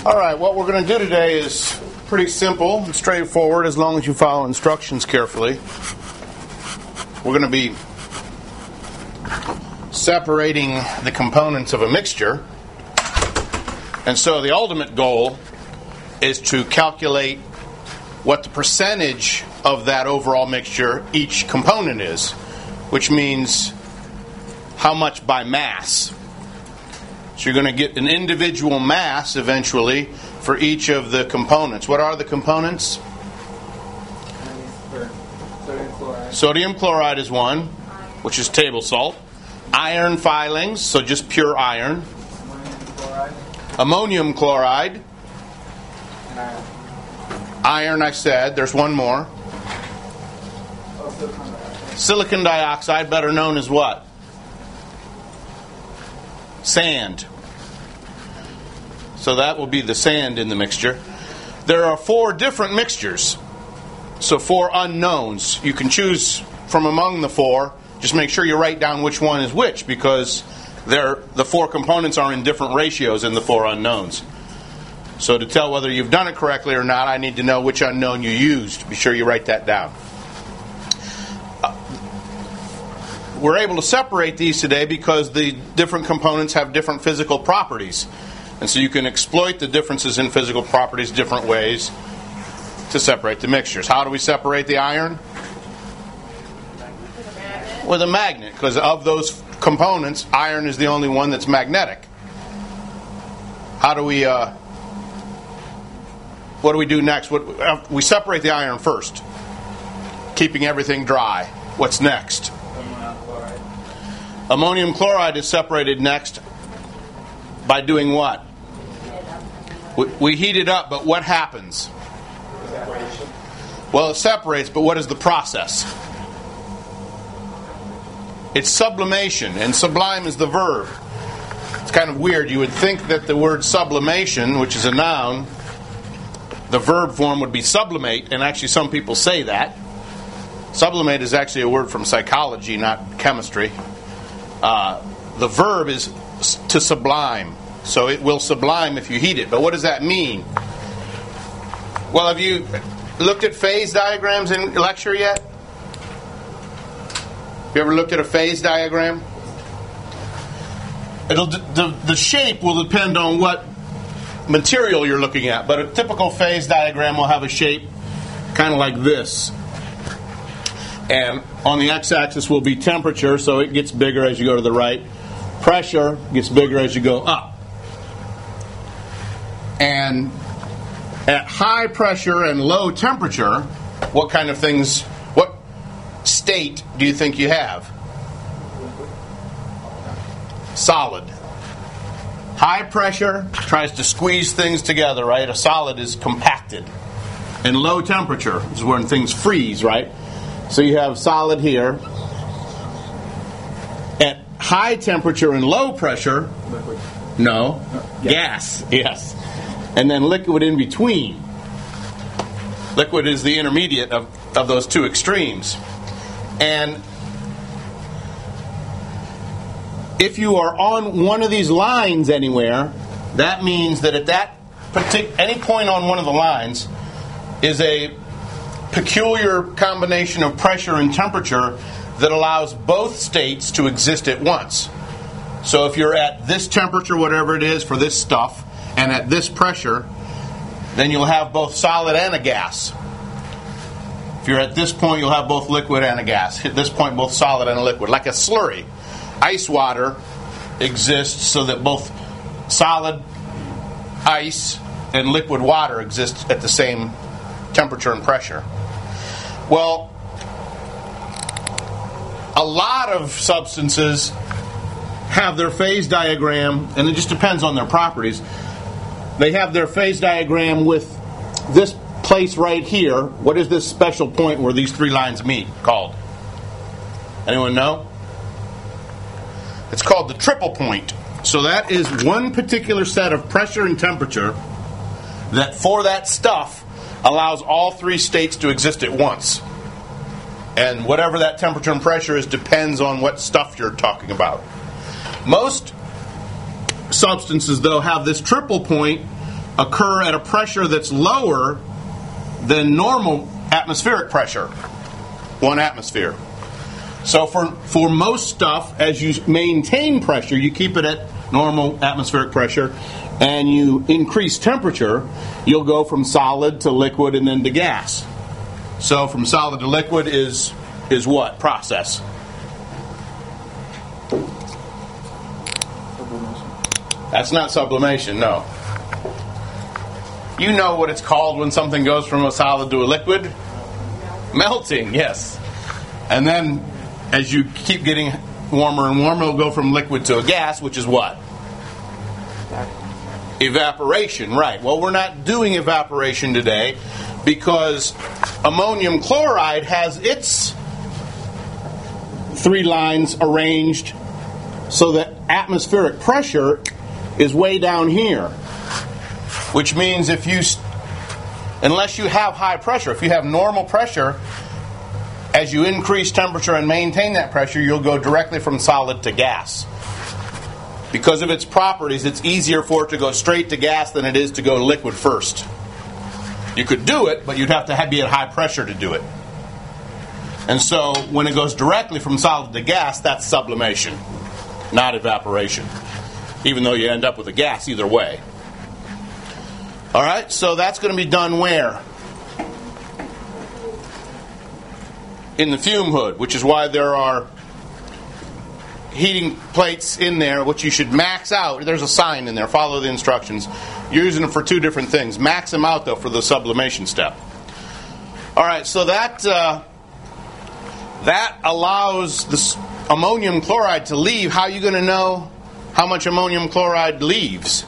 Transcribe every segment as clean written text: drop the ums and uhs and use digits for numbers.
All right, what we're going to do today is pretty simple and straightforward as long as you follow instructions carefully. We're going to be separating the components of a mixture. And so the ultimate goal is to calculate what the percentage of that overall mixture each component is, which means how much by mass. So you're going to get an individual mass eventually for each of the components. What are the components? Sodium chloride. Sodium chloride is one, which is table salt. Iron filings, so just pure iron. Ammonium chloride. And iron. Iron, I said. There's one more. Silicon dioxide. Silicon dioxide, better known as what? Sand. So that will be the sand in the mixture. There are 4 different mixtures. So 4 unknowns. You can choose from among the 4. Just make sure you write down which one is which, because the 4 components are in different ratios in the 4 unknowns. So to tell whether you've done it correctly or not, I need to know which unknown you used. Be sure you write that down. We're able to separate these today because the different components have different physical properties. And so you can exploit the differences in physical properties different ways to separate the mixtures. How do we separate the iron? With a magnet, because of those components, iron is the only one that's magnetic. How do we, what do we do next? We separate the iron first, keeping everything dry. What's next? Ammonium chloride is separated next by doing what? We heat it up, but what happens? Separation. Well, it separates, but what is the process? It's sublimation, and sublime is the verb. It's kind of weird. You would think that the word sublimation, which is a noun, the verb form would be sublimate, and actually some people say that. Sublimate is actually a word from psychology, not chemistry. The verb is to sublime. So it will sublime if you heat it. But what does that mean? Well, have you looked at phase diagrams in lecture yet? You ever looked at a phase diagram? The shape will depend on what material you're looking at. But a typical phase diagram will have a shape kind of like this. And on the x-axis will be temperature, so it gets bigger as you go to the right. Pressure gets bigger as you go up. And at high pressure and low temperature, what kind of things, what state do you think you have? Solid. High pressure tries to squeeze things together, right? A solid is compacted. And low temperature is when things freeze, right? So you have solid here. At high temperature and low pressure, Liquid. no, gas, yes. And then liquid in between. Liquid is the intermediate of those 2 extremes. And if you are on one of these lines anywhere, that means that at any point on one of the lines is a peculiar combination of pressure and temperature that allows both states to exist at once. So if you're at this temperature, whatever it is for this stuff, and at this pressure, then you'll have both solid and a gas. If you're at this point, you'll have both liquid and a gas. At this point, both solid and a liquid. Like a slurry. Ice water exists so that both solid ice and liquid water exist at the same temperature and pressure. Well, a lot of substances have their phase diagram, and it just depends on their properties. They have their phase diagram with this place right here. What is this special point where these 3 lines meet called? Anyone know? It's called the triple point. So that is one particular set of pressure and temperature that for that stuff allows all 3 states to exist at once. And whatever that temperature and pressure is depends on what stuff you're talking about. Most substances, though, have this triple point occur at a pressure that's lower than normal atmospheric pressure, 1 atmosphere. So for most stuff, as you maintain pressure, you keep it at normal atmospheric pressure, and you increase temperature, you'll go from solid to liquid and then to gas. So from solid to liquid is what process? That's not sublimation, no. You know what it's called when something goes from a solid to a liquid? Melting, yes. And then as you keep getting warmer and warmer, it'll go from liquid to a gas, which is what? Evaporation, right. Well, we're not doing evaporation today because ammonium chloride has its 3 lines arranged so that atmospheric pressure is way down here. Which means unless you have high pressure, if you have normal pressure, as you increase temperature and maintain that pressure, you'll go directly from solid to gas. Because of its properties, it's easier for it to go straight to gas than it is to go liquid first. You could do it, but you'd have to be at high pressure to do it. And so when it goes directly from solid to gas, that's sublimation, not evaporation. Even though you end up with a gas either way. All right, so that's going to be done where? In the fume hood, which is why there are heating plates in there, which you should max out. There's a sign in there. Follow the instructions. You're using them for 2 different things. Max them out, though, for the sublimation step. All right, so that allows this ammonium chloride to leave. How are you going to know how much ammonium chloride leaves?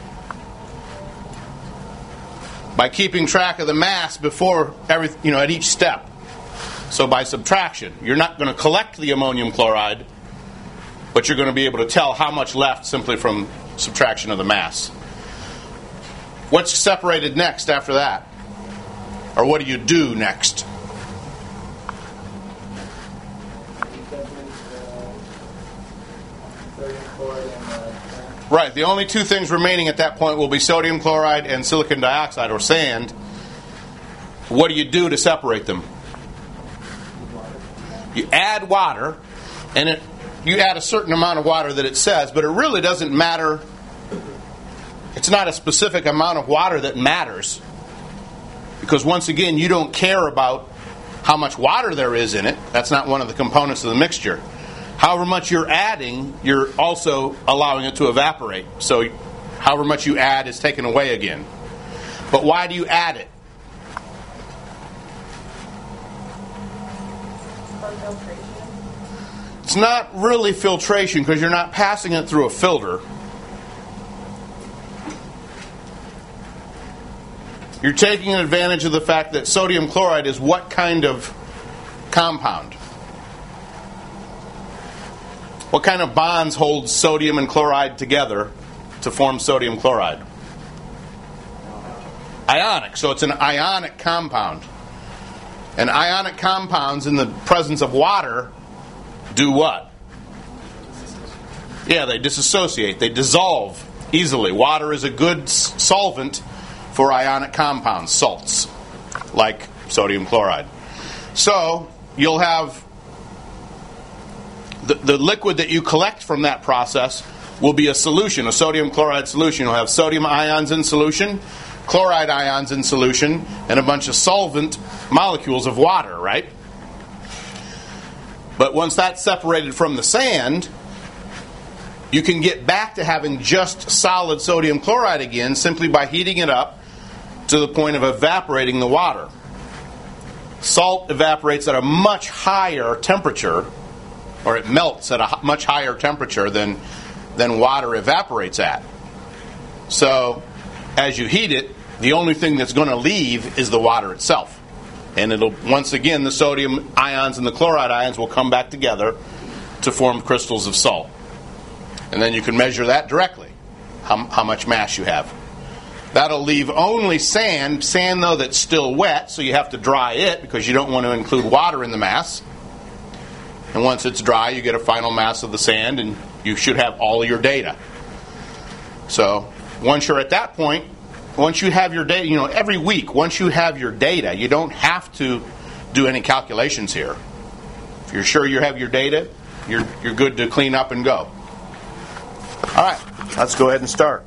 By keeping track of the mass before at each step. So by subtraction. You're not going to collect the ammonium chloride, but you're going to be able to tell how much left simply from subtraction of the mass. What's separated next after that? Or what do you do next? Right, the only 2 things remaining at that point will be sodium chloride and silicon dioxide, or sand. What do you do to separate them? You add water, and you add a certain amount of water that it says, but it really doesn't matter. It's not a specific amount of water that matters, because once again, you don't care about how much water there is in it. That's not one of the components of the mixture. However much you're adding, you're also allowing it to evaporate. So however much you add is taken away again. But why do you add it? For filtration. It's not really filtration because you're not passing it through a filter. You're taking advantage of the fact that sodium chloride is what kind of compound? What kind of bonds hold sodium and chloride together to form sodium chloride? Ionic. So it's an ionic compound. And ionic compounds in the presence of water do what? Yeah, they disassociate. They dissolve easily. Water is a good solvent for ionic compounds, salts, like sodium chloride. So you'll have the liquid that you collect from that process will be a solution, a sodium chloride solution. You'll have sodium ions in solution, chloride ions in solution, and a bunch of solvent molecules of water, right? But once that's separated from the sand, you can get back to having just solid sodium chloride again simply by heating it up to the point of evaporating the water. Salt evaporates at a much higher temperature, or it melts at a much higher temperature than water evaporates at. So, as you heat it, the only thing that's going to leave is the water itself. And it'll, once again, the sodium ions and the chloride ions will come back together to form crystals of salt. And then you can measure that directly, how much mass you have. That'll leave only sand, though, that's still wet, so you have to dry it because you don't want to include water in the mass. And once it's dry, you get a final mass of the sand, and you should have all of your data. So, once you're at that point, once you have your data, every week, once you have your data, you don't have to do any calculations here. If you're sure you have your data, you're good to clean up and go. All right, let's go ahead and start.